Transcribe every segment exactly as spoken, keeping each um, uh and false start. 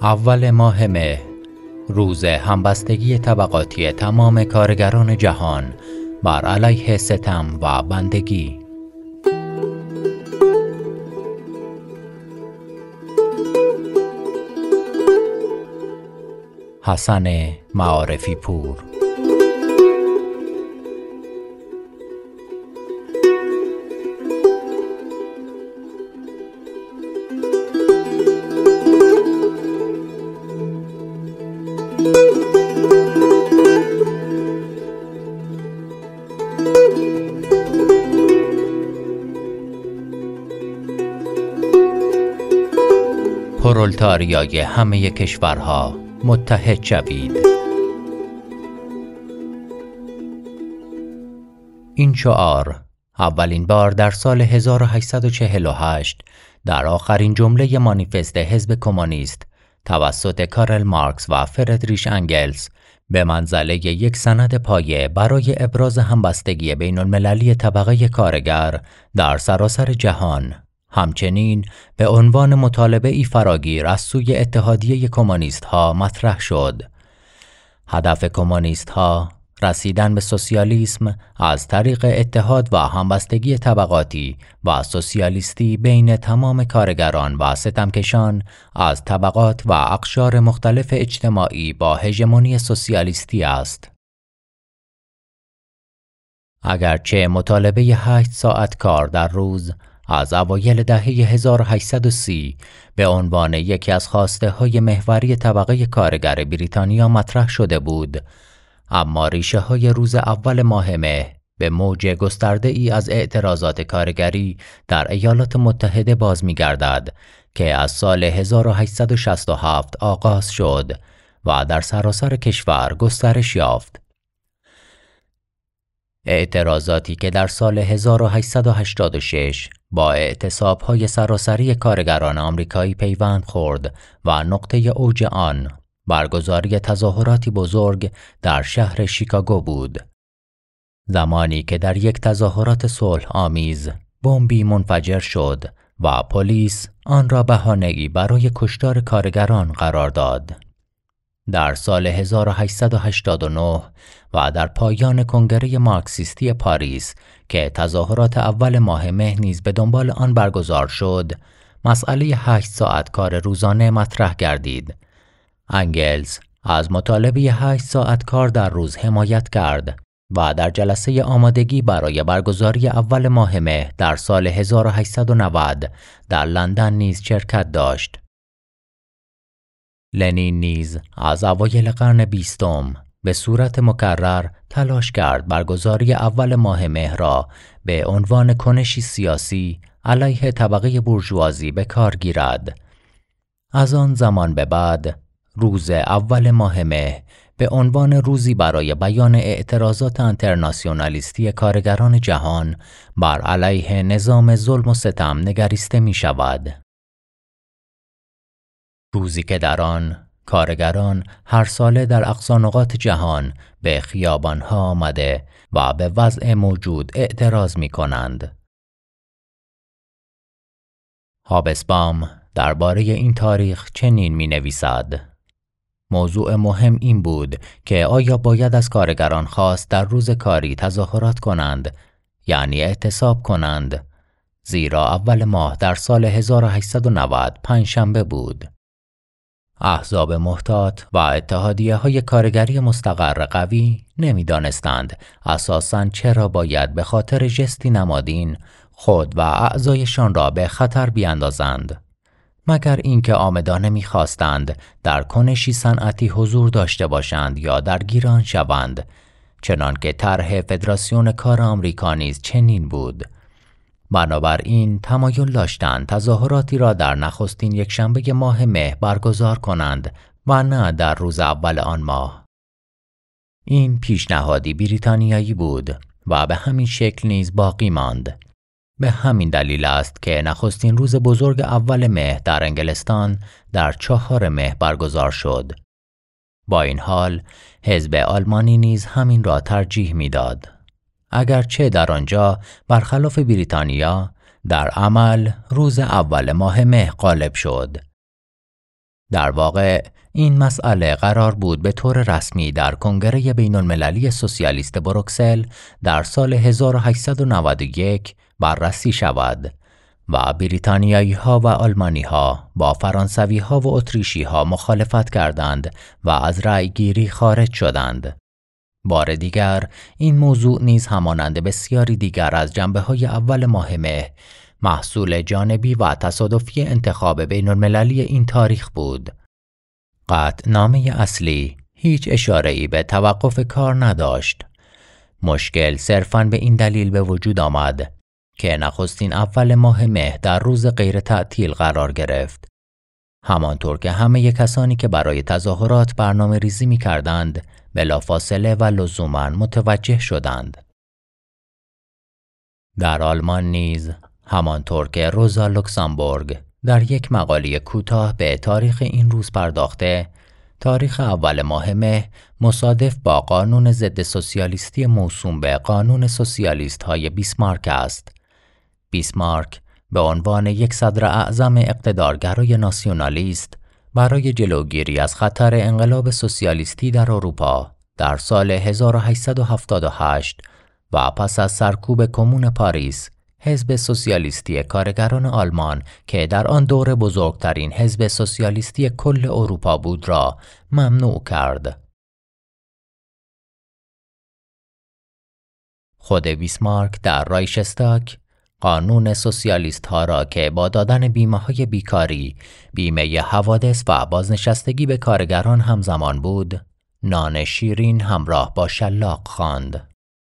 اول ماه مه، روز همبستگی طبقاتی تمام کارگران جهان بر علیه ستم و بندگی. حسن معارفی پور. پرولتاریای همه کشورها متحد شوید. این شعار اولین بار در سال هزار و هشتصد و چهل و هشت در آخرین جمله مانیفست حزب کمونیست توسط کارل مارکس و فردریش انگلز به منزله یک سند پایه برای ابراز همبستگی بین المللی طبقه کارگر در سراسر جهان، همچنین به عنوان مطالبه ای فراگیر از سوی اتحادیه کمونیست ها مطرح شد. هدف کمونیست ها رسیدن به سوسیالیسم از طریق اتحاد و همبستگی طبقاتی و سوسیالیستی بین تمام کارگران و ستمکشان از طبقات و اقشار مختلف اجتماعی با هژمونی سوسیالیستی است. اگرچه مطالبه هشت ساعت کار در روز از اوایل دهه هزار و هشتصد و سی به عنوان یکی از خواسته های محوری طبقه کارگر بریتانیا مطرح شده بود، اما ریشه های روز اول ماه مه به موج گسترده ای از اعتراضات کارگری در ایالات متحده باز می گردد که از سال هزار و هشتصد و شصت و هفت آغاز شد و در سراسر کشور گسترش یافت. اعتراضاتی که در سال هزار و هشتصد و هشتاد و شش با اعتصاب‌های سراسری کارگران آمریکایی پیوند خورد و نقطه اوج آن برگزاری تظاهراتی بزرگ در شهر شیکاگو بود، زمانی که در یک تظاهرات صلح آمیز بمبی منفجر شد و پلیس آن را بهانه‌ای برای کشتار کارگران قرار داد. در سال هزار و هشتصد و هشتاد و نه و در پایان کنگره مارکسیستی پاریس که تظاهرات اول ماه مه نیز به دنبال آن برگزار شد، مسئله هشت ساعت کار روزانه مطرح گردید. انگلز از مطالبه هشت ساعت کار در روز حمایت کرد و در جلسه آمادگی برای برگزاری اول ماه مه در سال هزار و هشتصد و نود در لندن نیز شرکت داشت. لنین نیز از اوایل قرن بیستم به صورت مکرر تلاش کرد برگزاری اول ماه مه را به عنوان کنشی سیاسی علیه طبقه بورژوازی به کار گیرد. از آن زمان به بعد روز اول ماه مه به عنوان روزی برای بیان اعتراضات انترناسیونالیستی کارگران جهان بر علیه نظام ظلم و ستم نگریسته می شود. روزی که در آن کارگران هر ساله در اقصا نقاط جهان به خیابان‌ها آمده و به وضع موجود اعتراض می کنند. هابسبام درباره این تاریخ چنین می نویسد: موضوع مهم این بود که آیا باید از کارگران خواست در روز کاری تظاهرات کنند، یعنی اعتصاب کنند، زیرا اول ماه در سال هزار و هشتصد و نود پنجشنبه بود. احزاب محتاط و اتحادیه های کارگری مستقر قوی نمی دانستند اساساً چرا باید به خاطر ژستی نمادین خود و اعضایشان را به خطر بیاندازند، مگر اینکه عامدانه می خواستند در کنشی صنعتی حضور داشته باشند یا درگیر آن شوند، چنان که طرح فدراسیون کار آمریکا نیز چنین بود. بنابراین تمایل داشتند تظاهراتی را در نخستین یک شنبه ماه مه برگزار کنند و نه در روز اول آن ماه. این پیشنهادی بریتانیایی بود و به همین شکل نیز باقی ماند. به همین دلیل است که نخستین روز بزرگ اول مه در انگلستان در چهار مه برگزار شد. با این حال حزب آلمانی نیز همین را ترجیح می‌داد. اگرچه در آنجا برخلاف بریتانیا در عمل روز اول ماه مه غالب شد. در واقع این مسئله قرار بود به طور رسمی در کنگره بین المللی سوسیالیست بروکسل در سال هزار و هشتصد و نود و یک بررسی شود و بریتانیایی ها و آلمانی ها با فرانسوی ها و اتریشی ها مخالفت کردند و از رأی گیری خارج شدند. بار دیگر این موضوع نیز همانند بسیاری دیگر از جنبه های اول ماه مه محصول جانبی و تصادفی انتخاب بین المللی این تاریخ بود. قطعنامه اصلی هیچ اشاره‌ای به توقف کار نداشت. مشکل صرفاً به این دلیل به وجود آمد که نخستین اول ماه مه در روز غیر تعطیل قرار گرفت. همانطور که همه کسانی که برای تظاهرات برنامه ریزی می کردند بلافاصله و لزوماً متوجه شدند. در آلمان نیز همانطور که روزا لوکسامبورگ در یک مقاله کوتاه به تاریخ این روز پرداخته، تاریخ اول ماه مه مصادف با قانون ضد سوسیالیستی موسوم به قانون سوسیالیست های بیسمارک است. بیسمارک به عنوان یک صدر اعظم اقتدارگرای ناسیونالیست برای جلوگیری از خطر انقلاب سوسیالیستی در اروپا در سال هزار و هشتصد و هفتاد و هشت و پس از سرکوب کمون پاریس، حزب سوسیالیستی کارگران آلمان که در آن دوره بزرگترین حزب سوسیالیستی کل اروپا بود را ممنوع کرد. خود بیسمارک در رایشستاگ قانون سوسیالیست ها را که با دادن بیمه های بیکاری، بیمه حوادث و بازنشستگی به کارگران همزمان بود، نان شیرین همراه با شلاق خواند.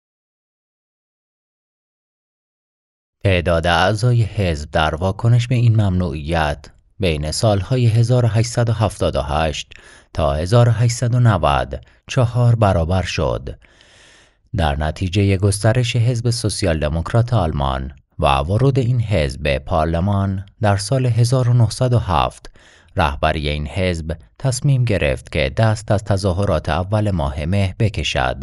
تعداد اعضای حزب در واکنش به این ممنوعیت بین سالهای هزار و هشتصد و هفتاد و هشت تا هزار و هشتصد و نود چهار برابر شد. در نتیجه گسترش حزب سوسیال دموکرات آلمان و ورود این حزب به پارلمان در سال هزار و نهصد و هفت، رهبری این حزب تصمیم گرفت که دست از تظاهرات اول ماه مه بکشد.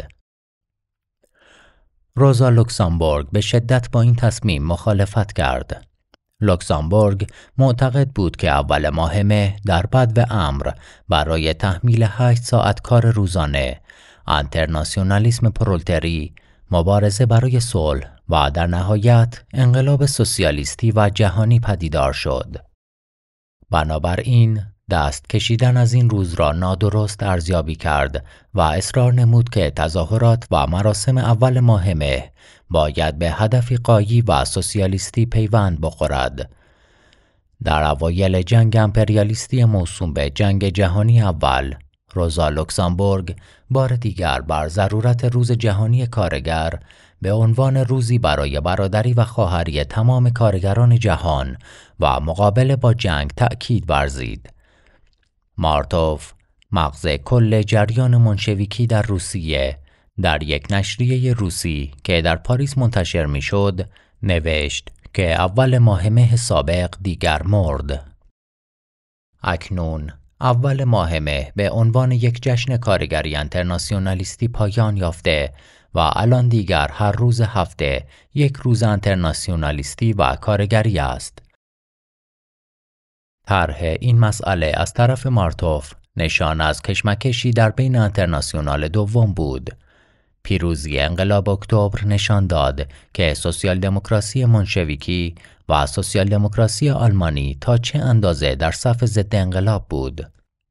روزا لوکسامبورگ به شدت با این تصمیم مخالفت کرد. لوکسامبورگ معتقد بود که اول ماه مه در بدو امر برای تحمیل هشت ساعت کار روزانه، انترناسیونالیسم پرولتری، مبارزه برای صلح و در نهایت انقلاب سوسیالیستی و جهانی پدیدار شد. بنابراین دست کشیدن از این روز را نادرست ارزیابی کرد و اصرار نمود که تظاهرات و مراسم اول ماه مه باید به هدفی غایی و سوسیالیستی پیوند بخورد. در اوایل جنگ امپریالیستی موسوم به جنگ جهانی اول، روزا لوکسامبورگ بار دیگر بر ضرورت روز جهانی کارگر به عنوان روزی برای برادری و خواهری تمام کارگران جهان و مقابله با جنگ تأکید ورزید. مارتوف، مغز کل جریان منشویکی در روسیه، در یک نشریه روسی که در پاریس منتشر میشد، نوشت که اول ماه مه سابق دیگر مرد. اکنون اول ماه مه به عنوان یک جشن کارگری انترناسیونالیستی پایان یافته و الان دیگر هر روز هفته یک روز انترناسیونالیستی و کارگری است. طرح این مسئله از طرف مارتوف نشان از کشمکشی در بین انترناسیونال دوم بود. پیروزی انقلاب اکتبر نشان داد که سوسیال دموکراسی منشویکی و سوسیال دموکراسی آلمانی تا چه اندازه در صف ضد انقلاب بود.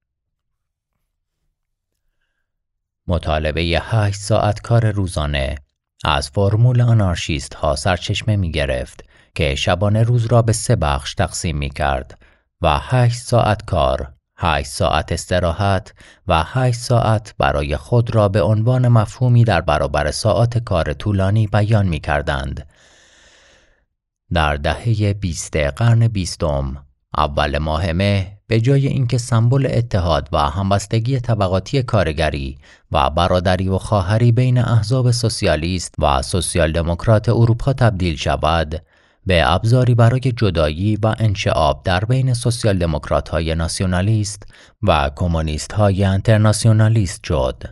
مطالبه هشت ساعت کار روزانه از فرمول آنارشیست ها سرچشمه می گرفت که شبانه روز را به سه بخش تقسیم می کرد و هشت ساعت کار، هشت ساعت استراحت و هشت ساعت برای خود را به عنوان مفهومی در برابر ساعات کار طولانی بیان می کردند. در دهه بیست قرن بیستم، اول ماه مه به جای اینکه سمبل اتحاد و همبستگی طبقاتی کارگری و برادری و خواهری بین احزاب سوسیالیست و سوسیال دموکرات اروپا تبدیل شود، به ابزاری برای جدایی و انشعاب در بین سوسیال دموکرات های ناسیونالیست و کمونیست های انترناسیونالیست شد.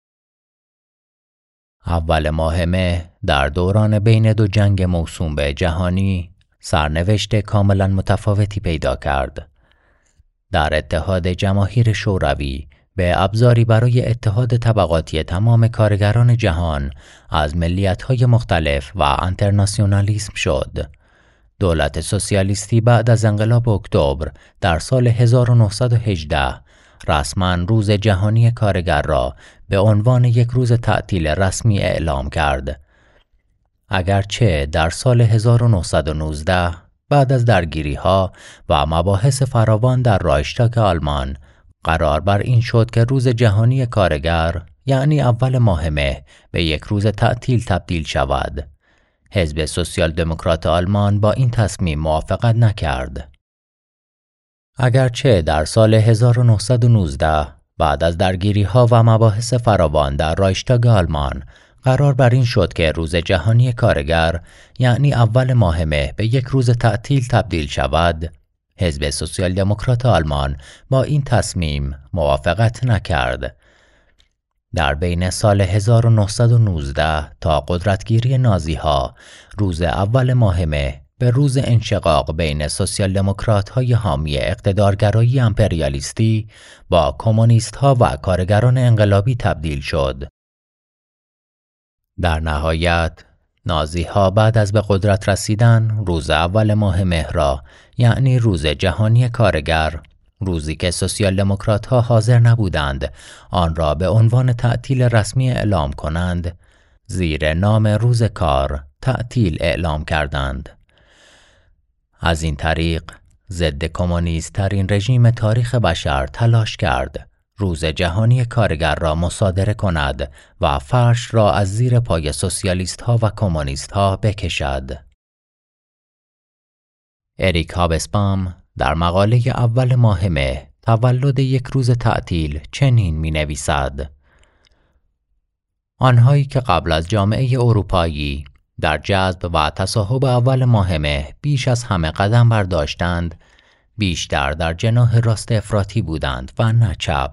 اول ماه مه در دوران بین دو جنگ موسوم به جهانی سرنوشت کاملا متفاوتی پیدا کرد. در اتحاد جماهیر شوروی به ابزاری برای اتحاد طبقاتی تمام کارگران جهان از ملیت‌های مختلف و انترناسیونالیسم شد. دولت سوسیالیستی بعد از انقلاب اکتبر در سال هزار و نهصد و هجده رسما روز جهانی کارگر را به عنوان یک روز تعطیل رسمی اعلام کرد. اگرچه در سال هزار و نهصد و نوزده بعد از درگیری‌ها و مباحث فراوان در رایشتاگ آلمان قرار بر این شد که روز جهانی کارگر یعنی اول ماه مه به یک روز تعطیل تبدیل شود. حزب سوسیال دموکرات آلمان با این تصمیم موافقت نکرد. اگرچه در سال هزار و نهصد و نوزده بعد از درگیری‌ها و مباحث فراوان در رایشتاگ آلمان قرار بر این شد که روز جهانی کارگر یعنی اول ماه مه به یک روز تعطیل تبدیل شود، حزب سوسیال دموکرات آلمان با این تصمیم موافقت نکرد. در بین سال هزار و نهصد و نوزده تا قدرتگیری نازی‌ها روز اول ماه مه به روز انشقاق بین سوسیال دموکرات‌های حامی اقتدارگرایی امپریالیستی با کمونیست‌ها و کارگران انقلابی تبدیل شد. در نهایت نازی‌ها بعد از به قدرت رسیدن روز اول ماه مه را یعنی روز جهانی کارگر، روزی که سوسیال دموکرات‌ها حاضر نبودند آن را به عنوان تعطیل رسمی اعلام کنند، زیر نام روز کار تعطیل اعلام کردند. از این طریق ضد کمونیست ترین رژیم تاریخ بشر تلاش کرد روز جهانی کارگر را مصادره کند و فرش را از زیر پای سوسیالیست ها و کمونیست ها بکشد. اریک هابسبام در مقاله اول ماه مه تولد یک روز تعطیل چنین می نویسد: آنهایی که قبل از جامعه اروپایی در جذب و تصاحب اول ماه مه بیش از همه قدم برداشتند، بیشتر در جناح راست افراطی بودند و نه چپ.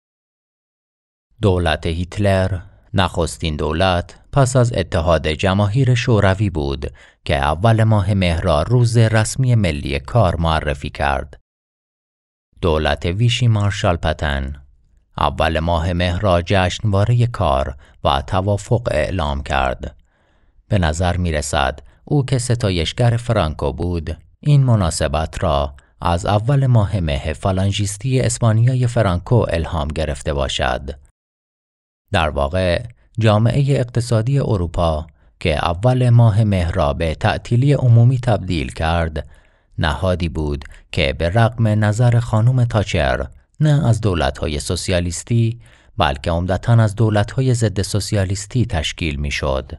دولت هیتلر نخستین دولت پس از اتحاد جماهیر شوروی بود که اول ماه مه را روز رسمی ملی کار معرفی کرد. دولت ویشی مارشال پتن اول ماه مه را جشنواره کار و توافق اعلام کرد. به نظر می رسد او که ستایشگر فرانکو بود این مناسبت را از اول ماه مه فالانژیستی اسپانیای فرانکو الهام گرفته باشد. در واقع جامعه اقتصادی اروپا که اول ماه مه را به تعطیلی عمومی تبدیل کرد، نهادی بود که به رغم نظر خانم تاچر نه از دولت‌های سوسیالیستی بلکه عمدتاً از دولت‌های ضد سوسیالیستی تشکیل می‌شد.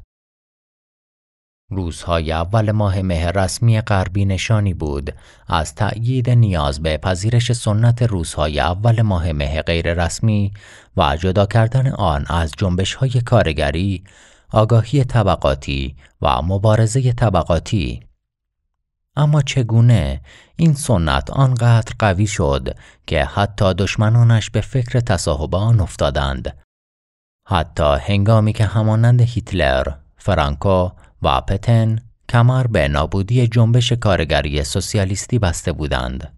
روزهای اول ماه مه رسمی غربی نشانی بود از تأیید نیاز به پذیرش سنت روزهای اول ماه مه غیر رسمی و جدا کردن آن از جنبش‌های کارگری، آگاهی طبقاتی و مبارزه طبقاتی. اما چگونه این سنت آنقدر قوی شد که حتی دشمنانش به فکر تصاحب آن افتادند؟ حتی هنگامی که همانند هیتلر، فرانکو و پتن کمر به نابودی جنبش کارگری سوسیالیستی بسته بودند.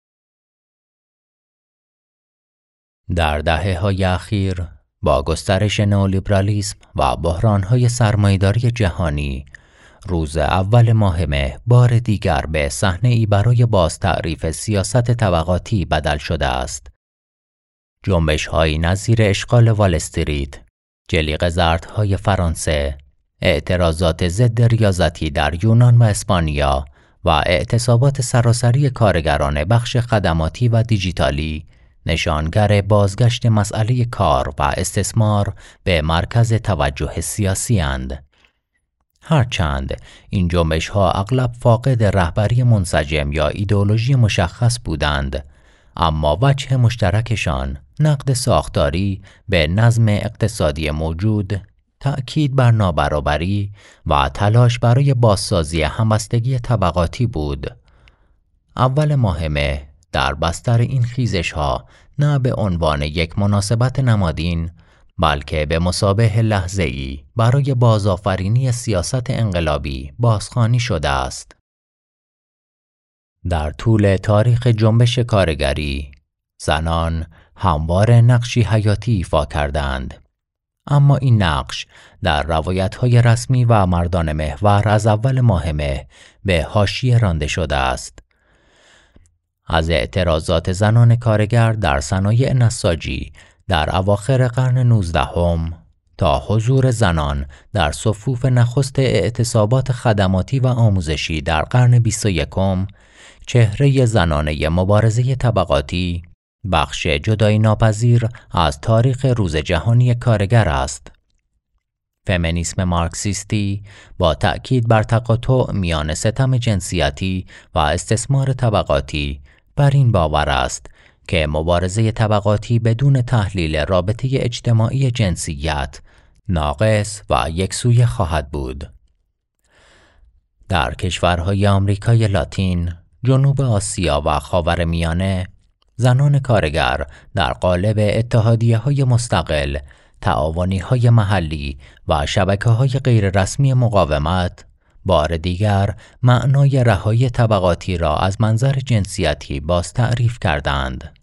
در دهه‌های اخیر با گسترش نئولیبرالیسم و بحران‌های سرمایه‌داری جهانی، روز اول ماه مه بار دیگر به صحنه‌ای برای باز تعریف سیاست طبقاتی بدل شده است. جنبش‌هایی نظیر اشغال وال استریت، جلیقه زردهای فرانسه، اعتراضات ضد ریاضتی در یونان و اسپانیا و اعتصابات سراسری کارگران بخش خدماتی و دیجیتالی نشانگر بازگشت مسئله کار و استثمار به مرکز توجه سیاسی اند. هرچند این جنبش‌ها اغلب فاقد رهبری منسجم یا ایدئولوژی مشخص بودند، اما وجه مشترکشان نقد ساختاری به نظم اقتصادی موجود، تأکید بر نابرابری و تلاش برای بازسازی همبستگی طبقاتی بود. اول ماه مه در بستر این خیزش‌ها نه به عنوان یک مناسبت نمادین بلکه به مثابه لحظه‌ای برای بازآفرینی سیاست انقلابی بازخوانی شده است. در طول تاریخ جنبش کارگری، زنان همواره نقشی حیاتی ایفا کردند. اما این نقش در روایت‌های رسمی و مردان محور از اول ماه مه به حاشیه رانده شده است. از اعتراضات زنان کارگر در صنایع نساجی در اواخر قرن نوزدهم تا حضور زنان در صفوف نخست اعتصابات خدماتی و آموزشی در قرن بیست و یکم، چهره زنانه مبارزه طبقاتی بخش جدایی ناپذیر از تاریخ روز جهانی کارگر است. فمینیسم مارکسیستی با تأکید بر تقاطع میان ستم جنسیتی و استثمار طبقاتی بر این باور است که مبارزه طبقاتی بدون تحلیل رابطه اجتماعی جنسیت ناقص و یکسویه خواهد بود. در کشورهای آمریکای لاتین، جنوب آسیا و خاورمیانه، زنان کارگر در قالب اتحادیه‌های مستقل، تعاونی‌های محلی و شبکه‌های غیررسمی مقاومت بار دیگر معنای رهایی طبقاتی را از منظر جنسیتی باز تعریف کردند.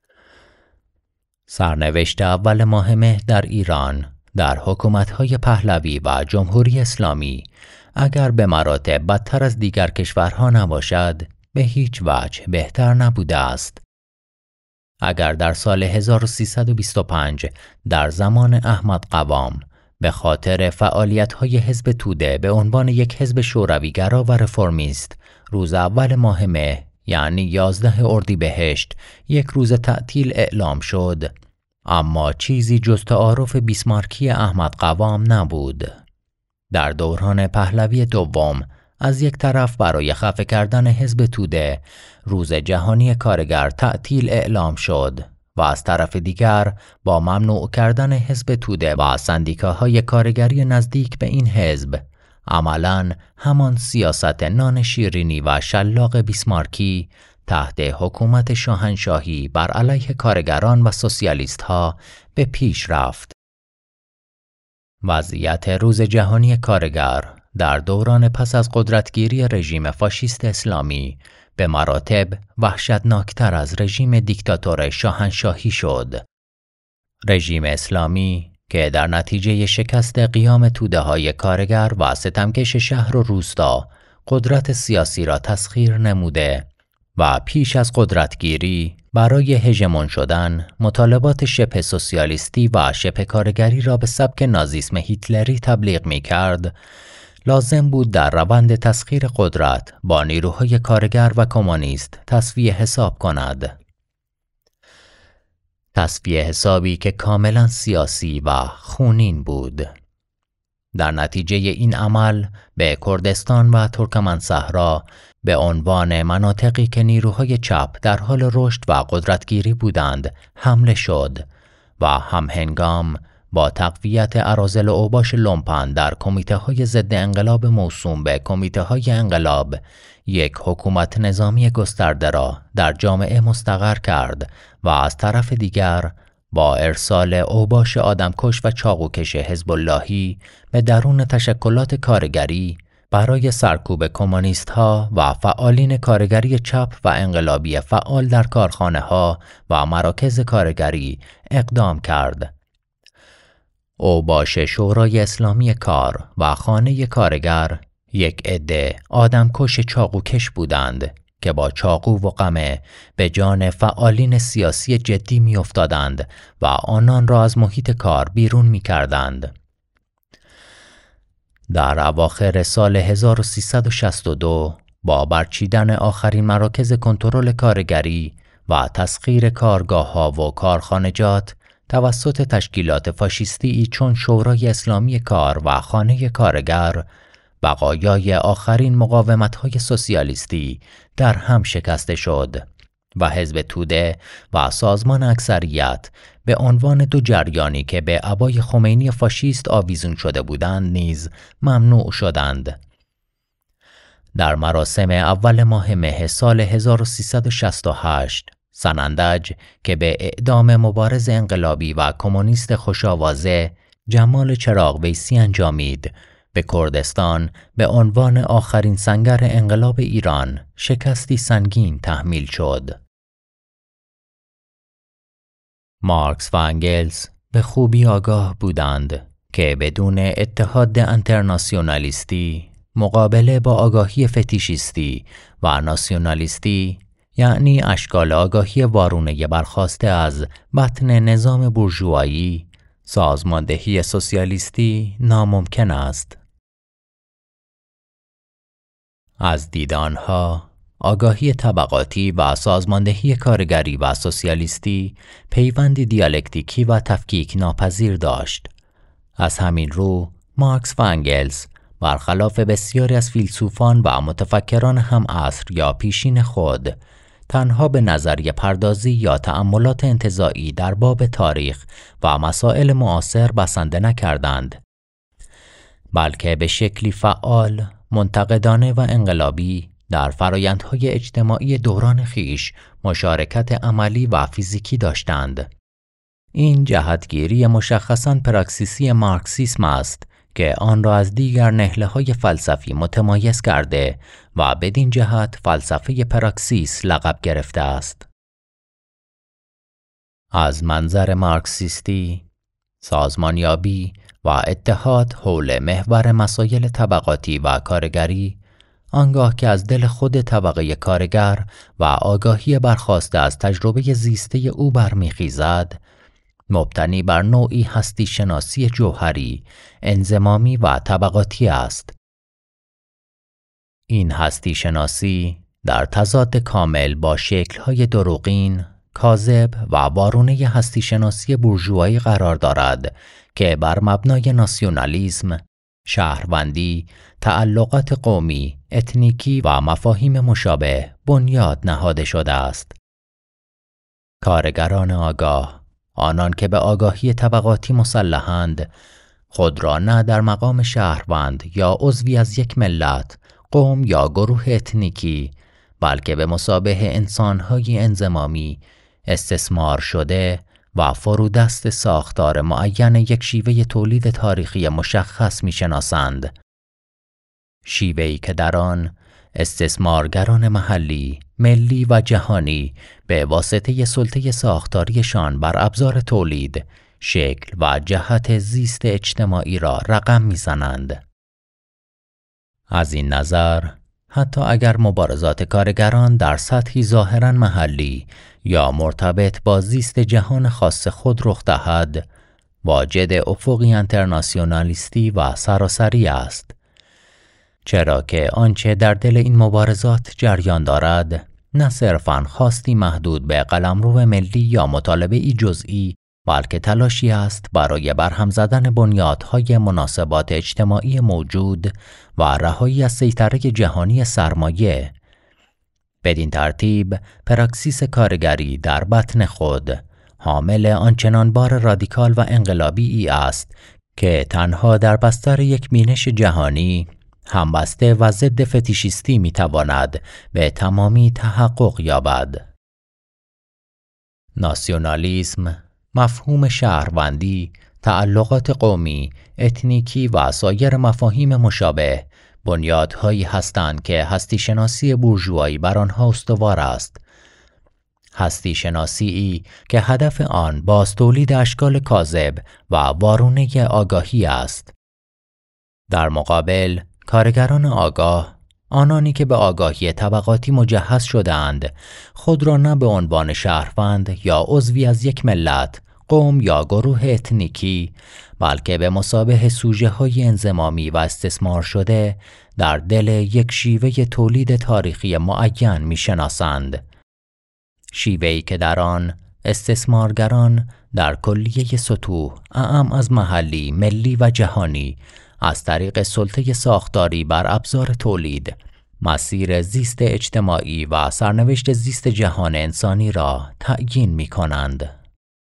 سرنوشت اول ماه مه در ایران در حکومت‌های پهلوی و جمهوری اسلامی اگر به مراتب بدتر از دیگر کشورها نباشد، به هیچ وجه بهتر نبوده است. اگر در سال هزار و سیصد و بیست و پنج در زمان احمد قوام به خاطر فعالیت‌های حزب توده به عنوان یک حزب شوروی‌گرا و رفرمیست روز اول ماه مه یعنی یازده اردیبهشت یک روز تعطیل اعلام شد، اما چیزی جز تعارف بیسمارکی احمد قوام نبود. در دوران پهلوی دوم از یک طرف برای خفه کردن حزب توده روز جهانی کارگر تعطیل اعلام شد و از طرف دیگر با ممنوع کردن حزب توده و سندیکاهای کارگری نزدیک به این حزب عملاً همان سیاست نان شیرینی و شلاق بیسمارکی تحت حکومت شاهنشاهی بر علیه کارگران و سوسیالیست ها به پیش رفت. وضعیت روز جهانی کارگر در دوران پس از قدرتگیری رژیم فاشیست اسلامی به مراتب وحشتناکتر از رژیم دیکتاتور شاهنشاهی شد. رژیم اسلامی که در نتیجه شکست قیام توده‌های کارگر و ستمکش شهر و روستا قدرت سیاسی را تسخیر نموده و پیش از قدرتگیری برای هژمون شدن مطالبات شبه سوسیالیستی و شبه کارگری را به سبک نازیسم هیتلری تبلیغ می کرد، لازم بود در روند تسخیر قدرت با نیروهای کارگر و کمونیست تصفیه حساب کند. تصفیه حسابی که کاملا سیاسی و خونین بود. در نتیجه این عمل به کردستان و ترکمن صحرا به عنوان مناطقی که نیروهای چپ در حال رشد و قدرتگیری بودند حمله شد و همهنگام با تقویت اراذل و اوباش لومپن در کمیته های ضد انقلاب موسوم به کمیته های انقلاب یک حکومت نظامی گسترده را در جامعه مستقر کرد و از طرف دیگر با ارسال اوباش آدمکش و چاقوکش حزب اللهی به درون تشکلات کارگری برای سرکوب کمونیست ها و فعالین کارگری چپ و انقلابی فعال در کارخانه ها و مراکز کارگری اقدام کرد. اوباش شورای اسلامی کار و خانه کارگر یک عده آدمکش چاقوکش بودند که با چاقو و قمه به جان فعالین سیاسی جدی می افتادند و آنان را از محیط کار بیرون می کردند. در اواخر سال هزار و سیصد و شصت و دو با برچیدن آخرین مراکز کنترل کارگری و تسخیر کارگاه‌ها و کارخانجات توسط تشکیلات فاشیستی چون شورای اسلامی کار و خانه کارگر، بقایای آخرین مقاومت‌های سوسیالیستی در هم شکسته شد و حزب توده و سازمان اکثریت به عنوان دو جریانی که به عبای خمینی فاشیست آویزون شده بودند نیز ممنوع شدند. در مراسم اول ماه مه سال هزار و سیصد و شصت و هشت سنندج که به اعدام مبارز انقلابی و کمونیست خوشاوازه جمال چراغ ویسی انجامید، به کردستان به عنوان آخرین سنگر انقلاب ایران شکستی سنگین تحمیل شد. مارکس و انگلز به خوبی آگاه بودند که بدون اتحاد انترناسیونالیستی مقابله با آگاهی فتیشیستی و ناسیونالیستی، یعنی اشکال آگاهی وارونه برخاسته از بطن نظام بورژوایی، سازماندهی سوسیالیستی، ناممکن است. از دید آنها آگاهی طبقاتی و سازماندهی کارگری و سوسیالیستی پیوندی دیالکتیکی و تفکیک ناپذیر داشت. از همین رو مارکس و انگلز برخلاف بسیاری از فیلسوفان و متفکران هم عصر یا پیشین خود تنها به نظریه پردازی یا تأملات انتزاعی در باب تاریخ و مسائل معاصر بسنده نکردند، بلکه به شکلی فعال، منتقدانه و انقلابی در فرایندهای اجتماعی دوران خیش مشارکت عملی و فیزیکی داشتند. این جهتگیری مشخصاً پراکسیسی مارکسیسم است که آن را از دیگر نهله‌های فلسفی متمایز کرده و بدین جهت فلسفه پراکسیس لقب گرفته است. از منظر مارکسیستی، سازمانیابی و اتحاد حول محور مسائل طبقاتی و کارگری، آنگاه که از دل خود طبقه کارگر و آگاهی برخاسته از تجربه زیسته او برمیخیزد، مبتنی بر نوعی هستی شناسی جوهری، انضمامی و طبقاتی است. این هستی شناسی در تضاد کامل با شکل‌های دروغین، کاذب و وارونه هستی شناسی بورژوایی قرار دارد که بر مبنای ناسیونالیسم، شهروندی، تعلقات قومی، اتنیکی و مفاهیم مشابه بنیاد نهاده شده است. کارگران آگاه، آنان که به آگاهی طبقاتی مسلحند، خود را نه در مقام شهروند یا عضوی از یک ملت، قوم یا گروه اتنیکی، بلکه به مثابه انسان‌های انضمامی، استثمار شده و فرودست ساختار معین یک شیوه تولید تاریخی مشخص می‌شناسند. شیوه‌ای که در آن استثمارگران محلی، ملی و جهانی به واسطه سلطه ساختاریشان بر ابزار تولید، شکل و جهت زیست اجتماعی را رقم می‌زنند. از این نظر، حتی اگر مبارزات کارگران در سطحی ظاهراً محلی یا مرتبط با زیست جهان خاص خود رخ دهد، واجد افقی انترناسیونالیستی و سراسری است. چرا که آنچه در دل این مبارزات جریان دارد، نه صرفاً خواستی محدود به قلمرو ملی یا مطالبه‌ای جزئی، بلکه تلاشی است برای برهم زدن بنیادهای مناسبات اجتماعی موجود و رهایی از سیطره جهانی سرمایه. بدین ترتیب پراکسیس کارگری در بطن خود حامل آنچنان بار رادیکال و انقلابی ای است که تنها در بستر یک بینش جهانی همبسته و ضد فتیشیستی میتواند به تمامی تحقق یابد. ناسیونالیسم، مفهوم شهروندی، تعلقات قومی، اتنیکی و سایر مفاهیم مشابه بنیادهایی هستند که هستی شناسی بورژوایی بر آنها استوار است. هستی شناسی ای که هدف آن باز تولید اشکال کاذب و وارونه آگاهی است. در مقابل، کارگران آگاه، آنانی که به آگاهی طبقاتی مجهز شده‌اند، خود را نه به عنوان شهروند یا عضوی از یک ملت، قوم یا گروه اتنیکی، بلکه به مثابه سوژه‌های انضمامی و استثمار شده در دل یک شیوه تولید تاریخی معین می‌شناسند. شیوه‌ای که در آن استثمارگران در کلیه سطوح اعم از محلی، ملی و جهانی از طریق سلطه ساختاری بر ابزار تولید، مسیر زیست اجتماعی و سرنوشت زیست جهان انسانی را تعیین می‌کنند.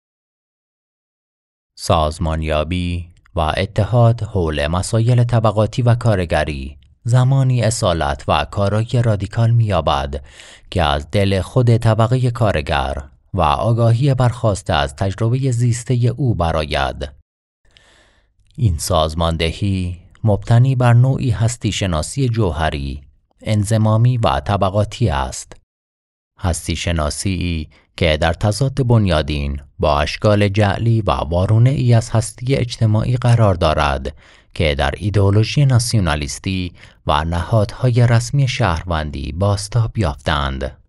سازمانیابی و اتحاد حول مسائل طبقاتی و کارگری زمانی اصالت و کارایی رادیکال می‌یابد که از دل خود طبقه کارگر و آگاهی برخاسته از تجربه زیسته او برآید. این سازماندهی مبتنی بر نوعی هستی شناسی جوهری، انضمامی و طبقاتی است. هستی شناسی که در تضاد بنیادین با اشکال جعلی و وارونه ای از هستی اجتماعی قرار دارد که در ایدئولوژی ناسیونالیستی و نهادهای رسمی شهروندی بازتاب یافتند.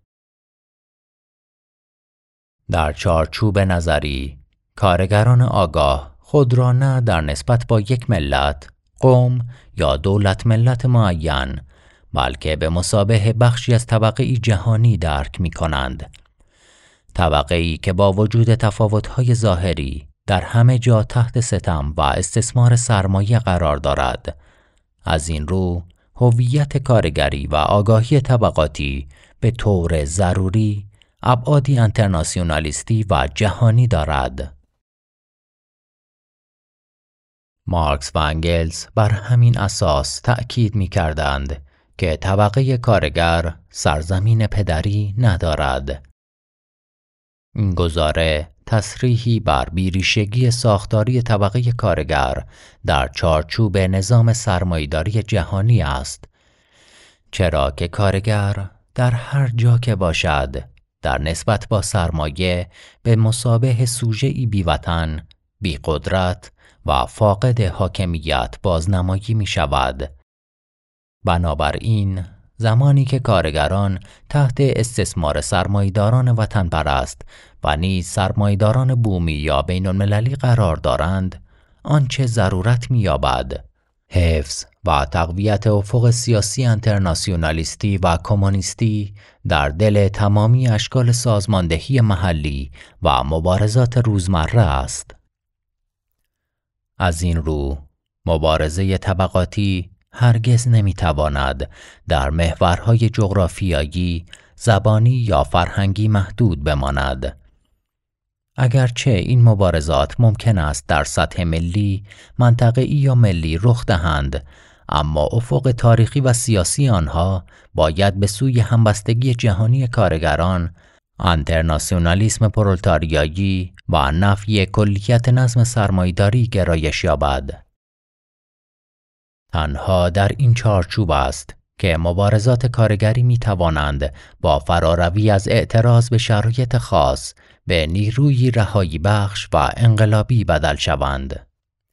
در چارچوب نظری، کارگران آگاه خود را نه در نسبت با یک ملت، قوم یا دولت ملت معین، بلکه به مثابه بخشی از طبقه‌ای جهانی درک می کنند. طبقه‌ای که با وجود تفاوت‌های ظاهری در همه جا تحت ستم و استثمار سرمایه قرار دارد. از این رو، هویت کارگری و آگاهی طبقاتی به طور ضروری ابعادی انترناسیونالیستی و جهانی دارد. مارکس و انگلز بر همین اساس تأکید می کردند که طبقه کارگر سرزمین پدری ندارد. این گزاره تصریحی بر بیریشگی ساختاری طبقه کارگر در چارچوب نظام سرمایه‌داری جهانی است، چرا که کارگر در هر جا که باشد در نسبت با سرمایه به مثابه سوژه‌ای بی‌وطن، بی‌قدرت و فاقد حاکمیت بازنمایی می شود. بنابراین زمانی که کارگران تحت استثمار سرمایه‌داران وطن پرست و نیز سرمایه‌داران بومی یا بین المللی قرار دارند، آنچه ضرورت می‌یابد حفظ و تقویت افق سیاسی انترناسیونالیستی و کمونیستی در دل تمامی اشکال سازماندهی محلی و مبارزات روزمره است. از این رو، مبارزه طبقاتی هرگز نمیتواند در محورهای جغرافیایی، زبانی یا فرهنگی محدود بماند. اگرچه این مبارزات ممکن است در سطح ملی، منطقه‌ای یا ملی رخ دهند، اما افق تاریخی و سیاسی آنها باید به سوی همبستگی جهانی کارگران، انترناسیونالیسم پرولتاریایی و نفی کلیت نظم سرمایه‌داری گرایش یابد. تنها در این چارچوب است که مبارزات کارگری می توانند با فراروی از اعتراض به شرایط خاص به نیروی رهایی بخش و انقلابی بدل شوند.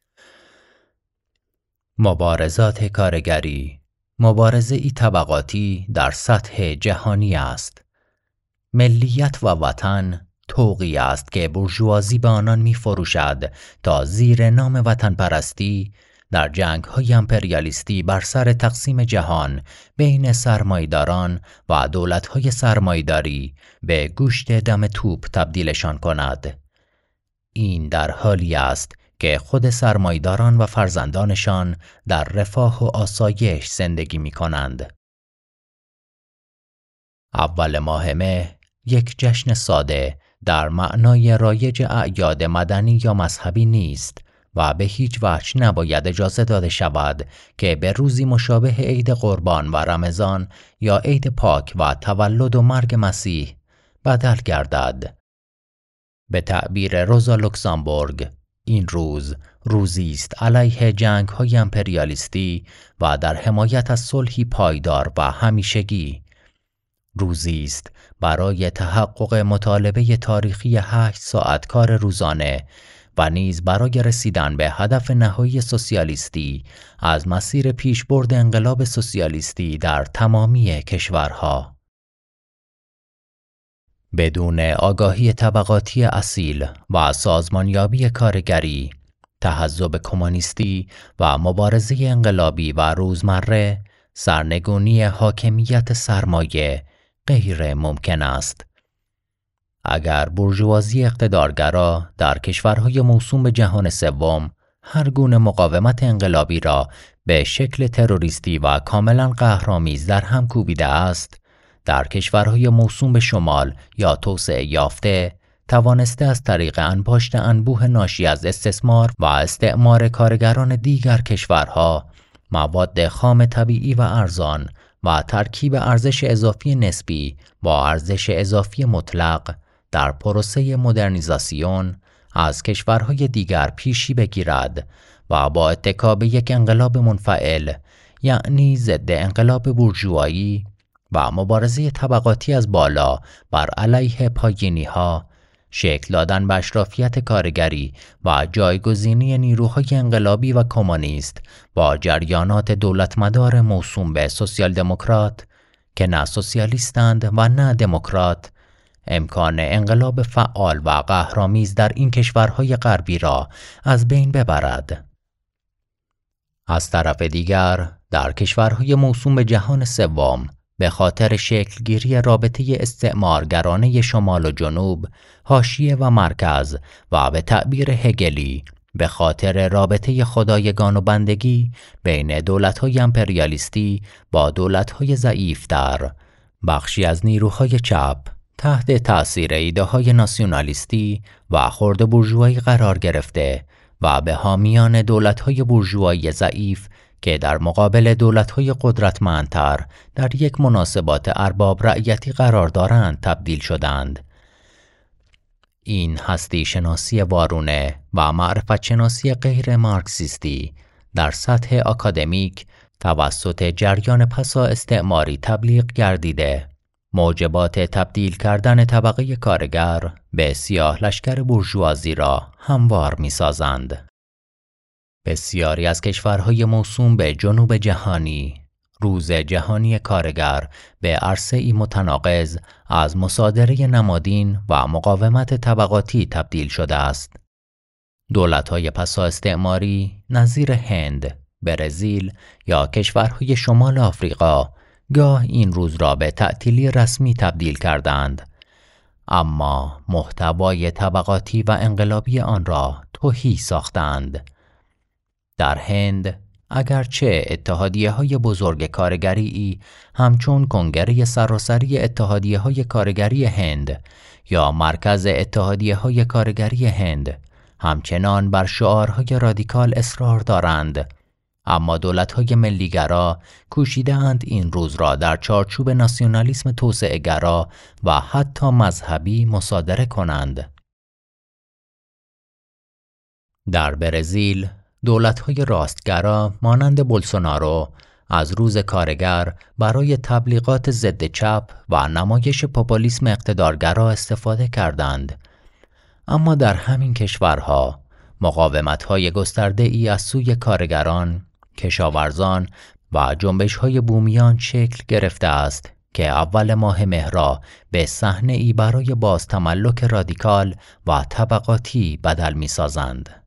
مبارزات کارگری مبارزه ای طبقاتی در سطح جهانی است. ملیت و وطن طوقی است که بورژوازی به آنان می فروشد تا زیر نام وطن پرستی در جنگ‌های امپریالیستی بر سر تقسیم جهان بین سرمایه‌داران و دولت‌های سرمایه‌داری به گوشت دم توپ تبدیلشان کند. این در حالی است که خود سرمایه‌داران و فرزندانشان در رفاه و آسایش زندگی می‌کنند. اول ماه مه یک جشن ساده در معنای رایج اعیاد مدنی یا مذهبی نیست و به هیچ وجه نباید اجازه داده شود که به روزی مشابه عید قربان و رمضان یا عید پاک و تولد و مرگ مسیح بدل گردد. به تعبیر روزا لوکسامبورگ، این روز روزی است علیه جنگ‌های امپریالیستی و در حمایت از صلحی پایدار و همیشگی. روزی است برای تحقق مطالبه تاریخی هشت ساعت کار روزانه و نیز برای رسیدن به هدف نهایی سوسیالیستی از مسیر پیشبرد انقلاب سوسیالیستی در تمامی کشورها. بدون آگاهی طبقاتی اصیل و سازمانیابی کارگری، تحزب کمونیستی و مبارزه انقلابی و روزمره، سرنگونی حاکمیت سرمایه غیر ممکن است. اگر بورژوازی اقتدارگرا در کشورهای موسوم به جهان سوم هر گونه مقاومت انقلابی را به شکل تروریستی و کاملا قهرآمیز در هم کوبیده است، در کشورهای موسوم به شمال یا توسعه یافته توانسته از طریق انباشت انبوه ناشی از استثمار و استعمار کارگران دیگر کشورها مواد خام طبیعی و ارزان و ترکیب ارزش اضافی نسبی با ارزش اضافی مطلق در پروسه مدرنیزاسیون از کشورهای دیگر پیشی بگیرد و با اتکا به یک انقلاب منفعل، یعنی ضد انقلاب بورژوایی و مبارزه طبقاتی از بالا بر علیه پایینی‌ها، شکل دادن به اشرافیت کارگری و جایگزینی نیروهای انقلابی و کمونیست با جریانات دولتمدار موسوم به سوسیال دموکرات که نه سوسیالیستند و نه دموکرات، امکان انقلاب فعال و قهرآمیز در این کشورهای غربی را از بین ببرد. از طرف دیگر، در کشورهای موسوم به جهان سوم، به خاطر شکلگیری رابطه استعمارگرانه شمال و جنوب، حاشیه و مرکز و به تعبیر هگلی به خاطر رابطه خدایگان و بندگی بین دولت‌های امپریالیستی با دولت‌های ضعیف‌تر، بخشی از نیروهای چپ تحت تأثیر ایده‌های ناسیونالیستی و خرد بورژوایی قرار گرفته و به حامیان دولت‌های بورژوایی ضعیف که در مقابل دولت‌های قدرتمندتر در یک مناسبات ارباب رعیتی قرار دارند تبدیل شدند. این هستی شناسی وارونه و معرفت شناسی غیر مارکسیستی در سطح آکادمیک توسط جریان پسا استعماری تبلیغ گردیده، موجبات تبدیل کردن طبقه کارگر به سیاه لشکر بورژوازی را هموار می‌سازند. بسیاری از کشورهای موسوم به جنوب جهانی، روز جهانی کارگر به عرصه‌ای متناقض از مصادره نمادین و مقاومت طبقاتی تبدیل شده است. دولت‌های پسا استعماری نظیر هند، برزیل یا کشورهای شمال آفریقا گاه این روز را به تعطیلی رسمی تبدیل کردند، اما محتوای طبقاتی و انقلابی آن را تهی ساختند. در هند، اگرچه اتحادیه‌های بزرگ کارگری همچون کنگره سراسری اتحادیه‌های کارگری هند یا مرکز اتحادیه‌های کارگری هند همچنان بر شعارهای رادیکال اصرار دارند، اما دولت‌های ملیگرا کوشیده‌اند این روز را در چارچوب ناسیونالیسم توسعه‌گرا و حتی مذهبی مصادره کنند. در برزیل، دولت‌های راستگرا مانند بولسونارو از روز کارگر برای تبلیغات ضد چپ و نمایش پاپولیسم اقتدارگرا استفاده کردند. اما در همین کشورها مقاومت‌های گسترده‌ای از سوی کارگران، کشاورزان و جنبش‌های بومیان شکل گرفته است که اول ماه مهر به صحنه‌ای برای باز تملک رادیکال و طبقاتی بدل می‌سازند.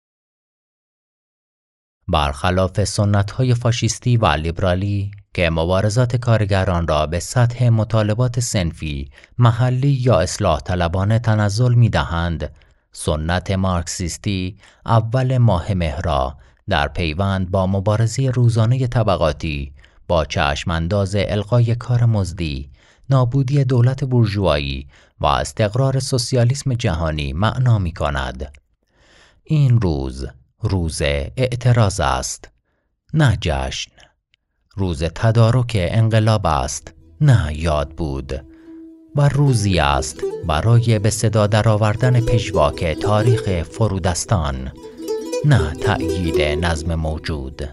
برخلاف سنت‌های فاشیستی و لیبرالی که مبارزات کارگران را به سطح مطالبات صنفی، محلی یا اصلاح طلبانه تنزل می‌دهند، سنت مارکسیستی اول ماه مهر در پیوند با مبارزه روزانه طبقاتی با چشمانداز الغای کار مزدی، نابودی دولت بورژوایی و استقرار سوسیالیسم جهانی معنا می‌کند. این روز روز اعتراض است، نه جشن. روز تدارک انقلاب است، نه یاد بود. و روزی است برای به صدا درآوردن پژواک تاریخ فرودستان، نه تأیید نظم موجود.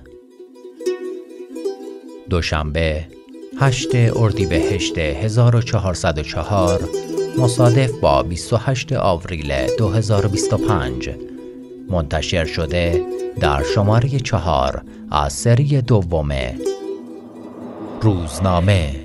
دوشنبه هشتم اردیبهشت هزار و چهارصد و چهار مصادف با بیست و هشتم آوریل دو هزار و بیست و پنج منتشر شده در شماره چهار از سری دوم روزنامه.